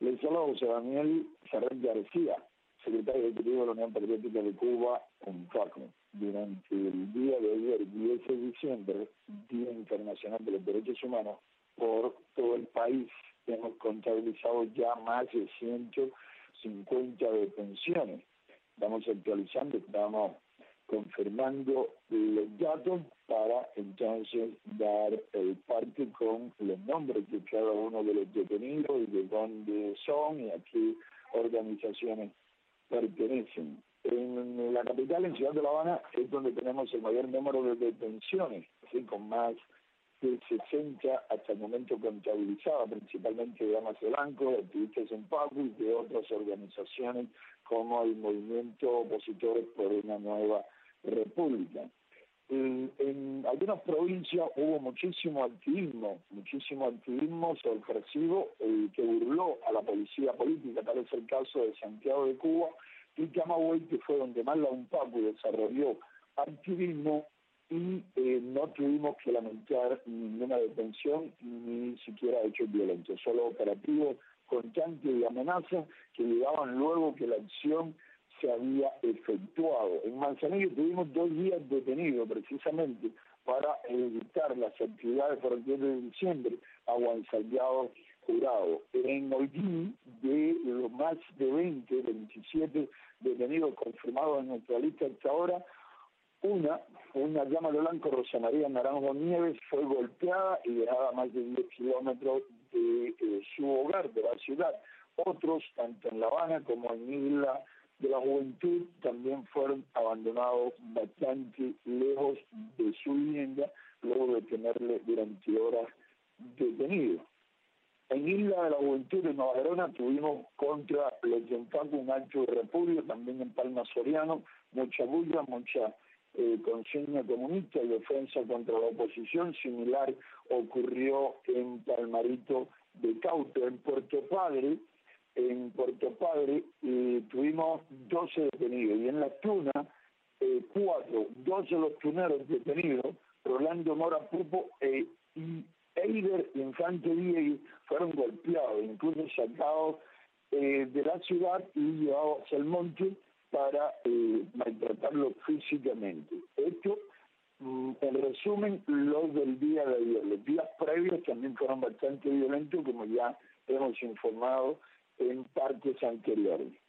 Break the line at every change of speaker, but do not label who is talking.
Les habla José Daniel Ferrer García, secretario ejecutivo de la Unión Patriótica de Cuba, UNFACO. Durante el día de ayer, 10 de diciembre, Día Internacional de los Derechos Humanos, por todo el país hemos contabilizado ya más de 150 detenciones. Vamos actualizando, estamos confirmando los datos para entonces dar el parte con los nombres de cada uno de los detenidos y de dónde son y a qué organizaciones pertenecen. En la capital, en Ciudad de La Habana, es donde tenemos el mayor número de detenciones, así con más de 60 hasta el momento contabilizadas, principalmente de damas de blanco, de activistas en PACU y de otras organizaciones como el Movimiento Opositores por una Nueva República. En algunas provincias hubo muchísimo activismo sorpresivo que burló a la policía política, tal es el caso de Santiago de Cuba y Camagüey, que fue donde más la UNPACU desarrolló activismo y no tuvimos que lamentar ninguna detención ni siquiera hechos violentos, solo operativos constantes y amenazas que llegaban luego que la acción se había efectuado. En Manzanillo tuvimos 2 días detenidos precisamente para evitar las actividades por el 10 de diciembre a Juan Salgado Jurado. En Holguín, de los más de 27 detenidos confirmados en nuestra lista hasta ahora, una dama de blanco, Rosa María Naranjo Nieves, fue golpeada y dejada a más de 10 kilómetros de su hogar, de la ciudad. Otros, tanto en La Habana como en Isla de la Juventud, también fueron abandonados bastante lejos de su vivienda, luego de tenerle durante horas detenido. En Isla de la Juventud, en Nueva Gerona, tuvimos contra los de UNFACO un acto de repudio, también en Palma Soriano, mucha bulla, mucha consigna comunista y defensa contra la oposición. Similar ocurrió en Palmarito de Cauto. En Puerto Padre tuvimos 12 detenidos y en Las Tunas 12 los tuneros detenidos, Rolando Mora Pupo y Eider Infante Díez fueron golpeados, incluso sacados de la ciudad y llevados hacia el monte para maltratarlos físicamente. Esto, en resumen, los del día de ayer. Los días previos también fueron bastante violentos, como ya hemos informado en partes anteriores.